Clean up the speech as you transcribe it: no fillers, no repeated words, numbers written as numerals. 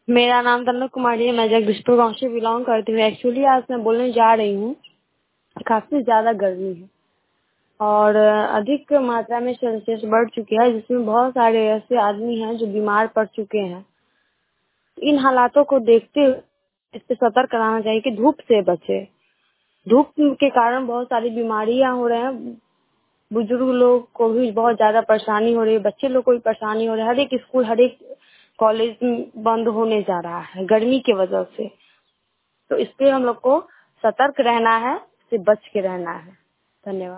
मेरा नाम तन्नू कुमारी है। मैं जगदीशपुर गांव से बिलोंग करती हूँ। एक्चुअली आज मैं बोलने जा रही हूँ, काफी ज्यादा गर्मी है और अधिक मात्रा में सेल्सियस बढ़ चुकी है, जिसमें बहुत सारे ऐसे आदमी हैं जो बीमार पड़ चुके हैं। इन हालातों को देखते हुए इस पे सतर्क कराना चाहिए कि धूप से बचे। धूप के कारण बहुत सारी बीमारियां हो रहे हैं। बुजुर्ग लोग को भी बहुत ज्यादा परेशानी हो रही है, बच्चे लोग को भी परेशानी हो रही है। हर एक स्कूल, हर एक कॉलेज बंद होने जा रहा है गर्मी की वजह से। तो इस पे हम लोग को सतर्क रहना है, इससे बच के रहना है। धन्यवाद।